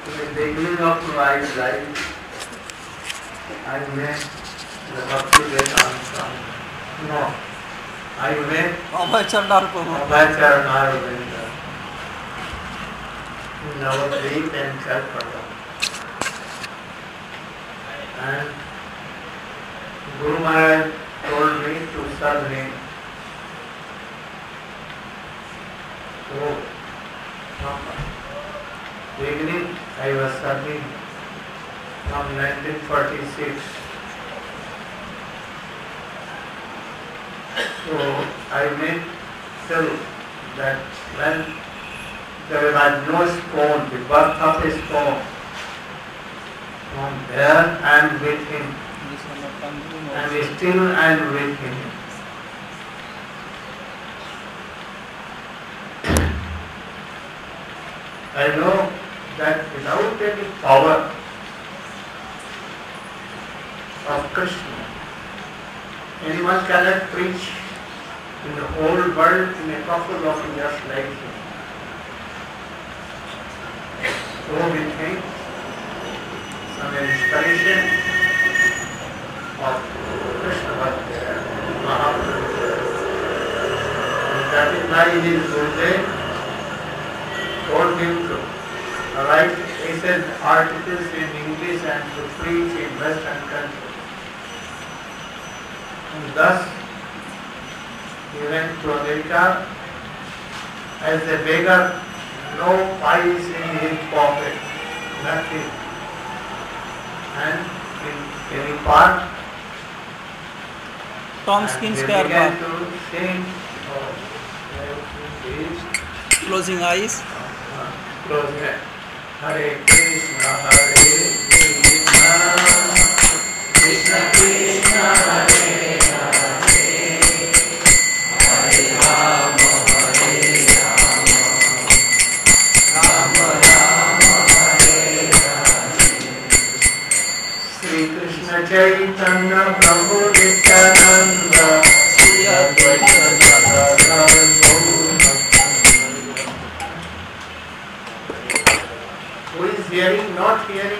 In the beginning of my life, I met the Bhaktivedanta. No, I met Abhayacharya Arvind in Navadvip and Calcutta. And Guru Maharaj told me to serve him. So, from beginning I was serving from 1946. So I made till that when there was no stone, the birth of a stone, from there I am with him. And still I am with him. I know that without any power of Krishna, anyone cannot preach in the whole world in a couple of years like him. So we think some inspiration of Krishna was there, Mahaprabhu. And that is why his Gurudev told him to write essay articles in English and to preach in Western countries. And thus he went to America as a beggar, no pies in his pocket, nothing. And in any part, Tom Skin's they began to sing, closing eyes. Closing eyes. Hare Krishna, Hare Krishna, Krishna Krishna, Hare Hare, Hare Rama, Hare Rama, Rama Rama, Hare Hare. Sri Krishna Chaitanya Prabhu Nityananda, Sri Advaita Gadadhar who is hearing, not hearing,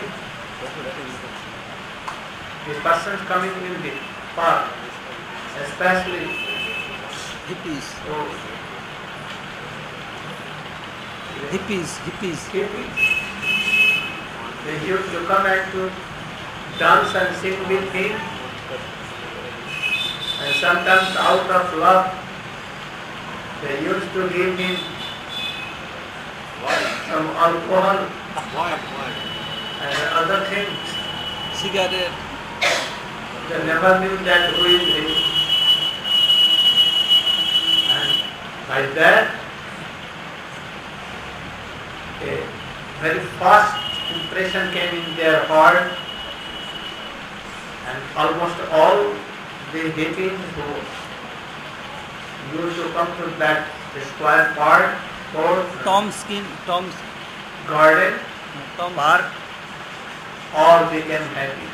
the persons coming in the park, especially Hippies. Hippies. They used to come and to dance and sing with him, and sometimes out of love, they used to give him some alcohol. And other things. Cigarette. They never knew that who is he. And by that, a very fast impression came in their heart, and almost all the hippies who used to come to that square park or Tom's garden, park, all became happy.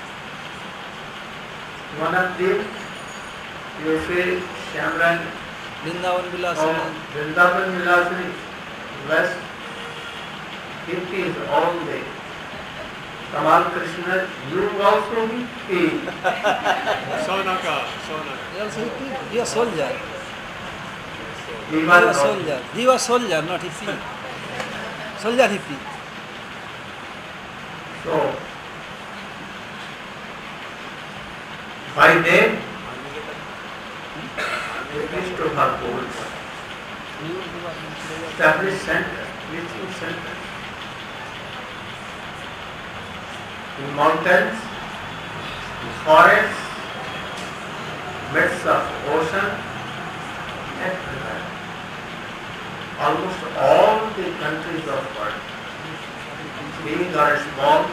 One of them, you see, Shamran, Vrindavan Vilasini. Vrindavan Vilasini, West, hippies all day. Kamal Krishna, you also hippie. Sonaka. He also hippie? He was soldier. He was soldier, not hippie. Soldier hippie. So, by then, they used to have goals. Established center, spiritual center. In mountains, in forests, midst of ocean, everywhere. Almost all the countries of the world, big or small,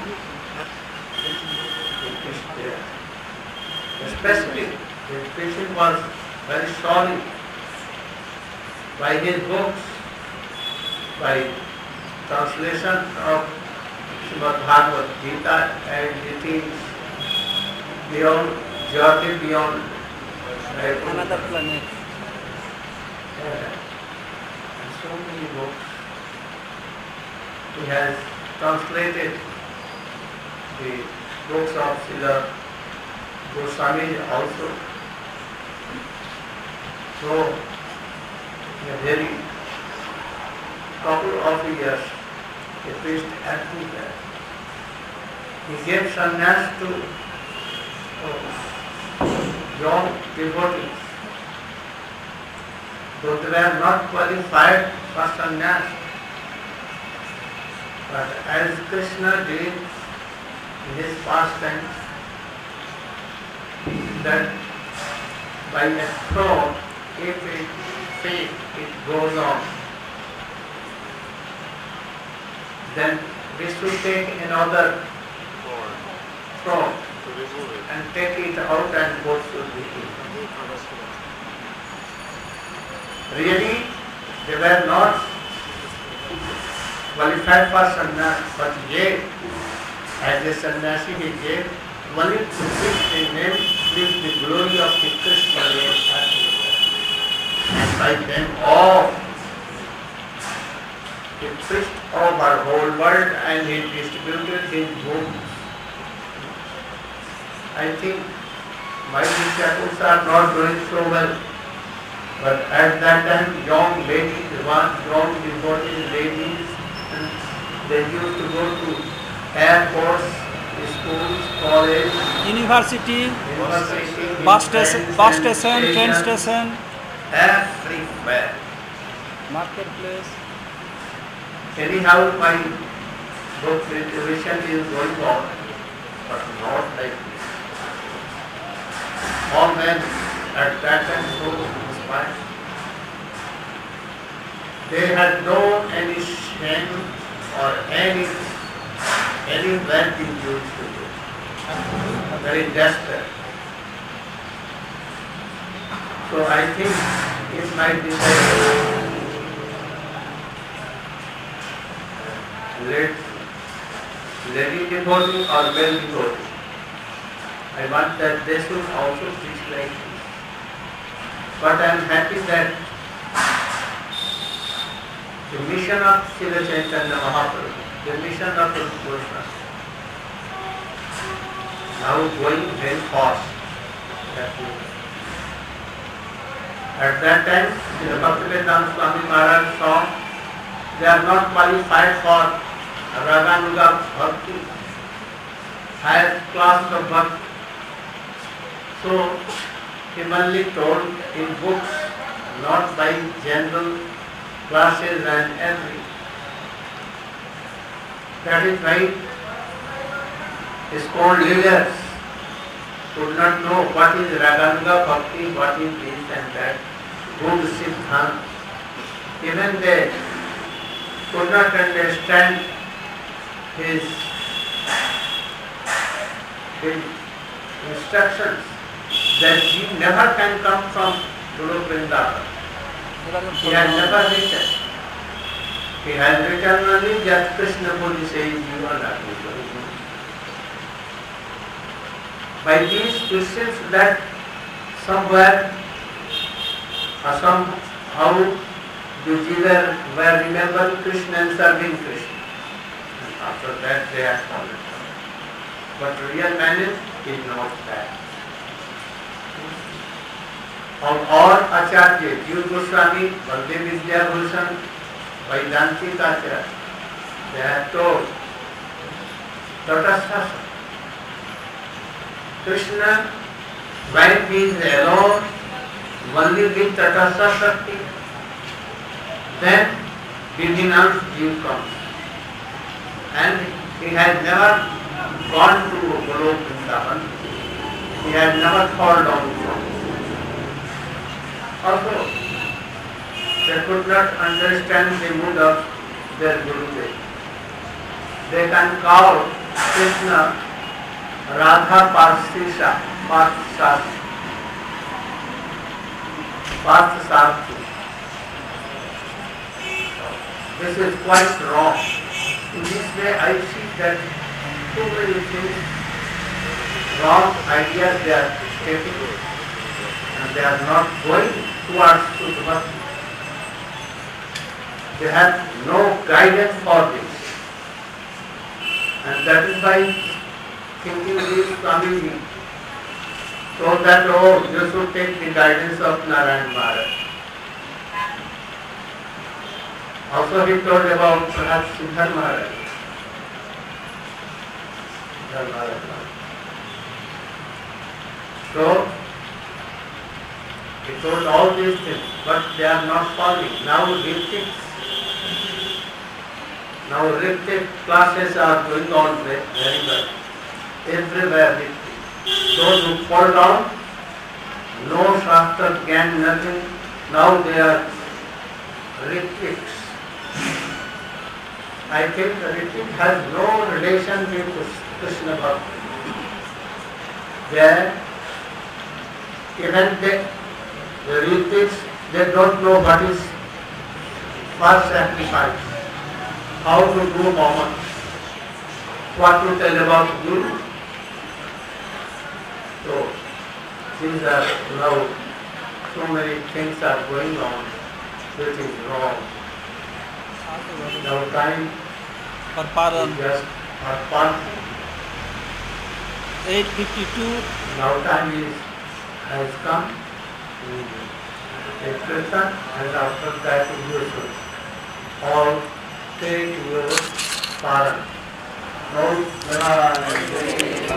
it is there. Especially, his preaching was very solid. By his books, by translation of Srimad Bhagavad Gita, and it is beyond, journey beyond Another planet. and so many books. He has translated the books of Srila Goswami also. So, in a very couple of years, a priest everywhere. He gave sannyas to young devotees. Though they were not qualified for sannyas, but as Krishna did in his pastimes, that by a throat, if it fades, it goes on. Then we should take another throat and take it out and both should be eaten. Really, they were not qualified for sannyas, but yet, as a sannyasi, he gave only to which they named with the glory of the Krishna name. And by them all, he preached over the whole world and he distributed his books. I think my disciples are not doing so well, but at that time, young ladies, young devoted ladies, and they used to go to airports, schools, college, university, bus station, train station, everywhere. marketplace. Anyhow, my book distribution is going on, but not like this. All men at that time so inspired. They had no any shame or any bad thing used to do. Very desperate. So I think it might be lady devotee or male devotee. I want that they should also teach like this. But I am happy that the mission of Srila Chaitanya Mahaprabhu, the mission of the Krishna, now going very fast. At that time, Srila Bhaktivedanta Swami Maharaj saw they are not qualified for Raganuga Bhakti, higher class of Bhakti. So, he only told in books, not by general classes and every. That is why his own leaders could not know what is Raganuga Bhakti, what is this and that, good Siddhanta. Even they could not understand his instructions that he never can come from Guru Vrindavan. He has never written. He has written only that Krishna Puri says you are not. By these questions that somewhere or somehow the Jiva were remembering Krishna and serving Krishna. And after that they are fallen. But real meaning is not that. और आचार्य जीव गोस्वामी, बलदेव विद्याभूषण, वैदांतिक आचार्य, they have told Tatastha Krishna, when he is alone, only with Tatastha Shakti, then Vidhinam Jiv comes. And he has never gone to Guru Vrindavan. He has never fallen down from. Also, they could not understand the mood of their Gurudev. They can call Krishna Radha Parthasarthi. This is quite wrong. In this way I see that too many things, wrong ideas they are taking and they are not going towards Shuddha Bhakti. They have no guidance for this. And that is why thinking is coming so that, oh, you should take the guidance of Narayan Maharaj. Also he told about perhaps Siddhar Maharaj. Siddhar Maharaj. So, he told all these things, but they are not following. Now Ritik classes are going on very well. Everywhere Ritik. Those who fall down, no Shastra Gyan, nothing, now they are Ritiks. I think Ritik has no relation with Krishna Bhakti. There, even the Ritiks, they don't know what is first sacrifice, how to do homework, what to tell about Guru. So, these are now, so many things are going on which is wrong. Now time For Paran, is just past. 8:52. Now time has come. Take kirtan, and after that you should all take your paran. Now,